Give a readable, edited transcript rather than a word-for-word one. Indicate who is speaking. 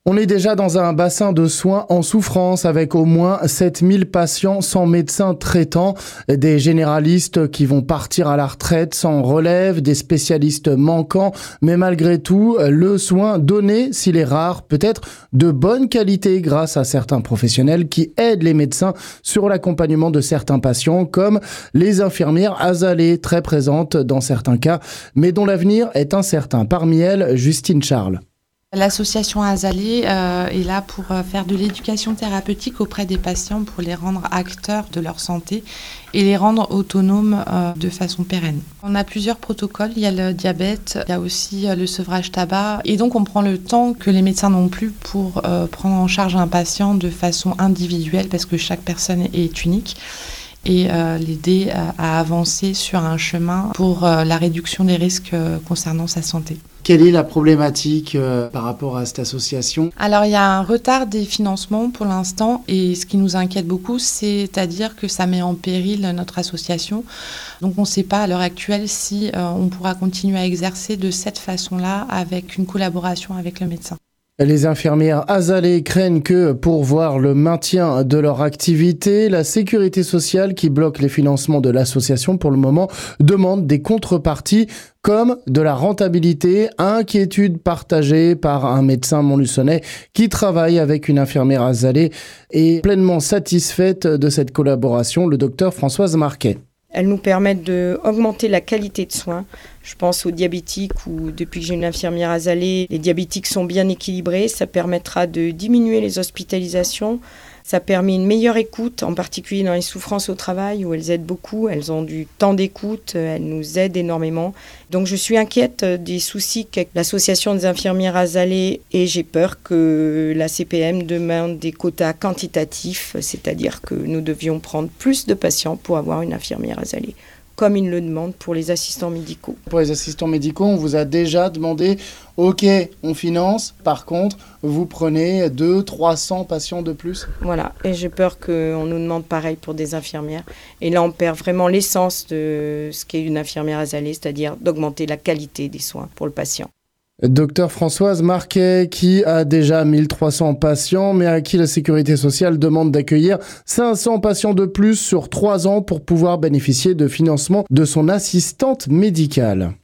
Speaker 1: On est déjà dans un bassin de soins en souffrance avec au moins 7000 patients sans médecin traitant, des généralistes qui vont partir à la retraite sans relève, des spécialistes manquants, mais malgré tout, le soin donné, s'il est rare, peut être de bonne qualité grâce à certains professionnels qui aident les médecins sur l'accompagnement de certains patients, comme les infirmières Azalée, très présentes dans certains cas, mais dont l'avenir est incertain. Parmi elles, Justine Charles.
Speaker 2: L'association Azalée est là pour faire de l'éducation thérapeutique auprès des patients pour les rendre acteurs de leur santé et les rendre autonomes de façon pérenne. On a plusieurs protocoles, il y a le diabète, il y a aussi le sevrage tabac et donc on prend le temps que les médecins n'ont plus pour prendre en charge un patient de façon individuelle parce que chaque personne est unique et l'aider à avancer sur un chemin pour la réduction des risques concernant sa santé.
Speaker 1: Quelle est la problématique par rapport à cette association ?
Speaker 2: Alors, il y a un retard des financements pour l'instant et ce qui nous inquiète beaucoup, c'est-à-dire que ça met en péril notre association. Donc, on ne sait pas à l'heure actuelle si on pourra continuer à exercer de cette façon-là avec une collaboration avec le médecin.
Speaker 1: Les infirmières Azalée craignent que, pour voir le maintien de leur activité, la sécurité sociale qui bloque les financements de l'association pour le moment demande des contreparties comme de la rentabilité, inquiétude partagée par un médecin montluçonnais qui travaille avec une infirmière Azalée et pleinement satisfaite de cette collaboration, le docteur Françoise Marquet.
Speaker 3: Elles nous permettent d'augmenter la qualité de soins. Je pense aux diabétiques où, depuis que j'ai une infirmière Azalée, les diabétiques sont bien équilibrés. Ça permettra de diminuer les hospitalisations. Ça permet une meilleure écoute, en particulier dans les souffrances au travail où elles aident beaucoup. Elles ont du temps d'écoute, elles nous aident énormément. Donc je suis inquiète des soucis qu'avec l'association des infirmières Azalée et j'ai peur que la CPM demande des quotas quantitatifs, c'est-à-dire que nous devions prendre plus de patients pour avoir une infirmière Azalée, comme ils le demandent pour les assistants médicaux.
Speaker 1: Pour les assistants médicaux, on vous a déjà demandé « Ok, on finance, par contre, vous prenez 200-300 patients de plus ».
Speaker 3: Voilà, et j'ai peur qu'on nous demande pareil pour des infirmières. Et là, on perd vraiment l'essence de ce qu'est une infirmière Azalée, c'est-à-dire d'augmenter la qualité des soins pour le patient.
Speaker 1: Docteur Françoise Marquet, qui a déjà 1300 patients, mais à qui la Sécurité sociale demande d'accueillir 500 patients de plus sur 3 ans pour pouvoir bénéficier de financement de son assistante médicale.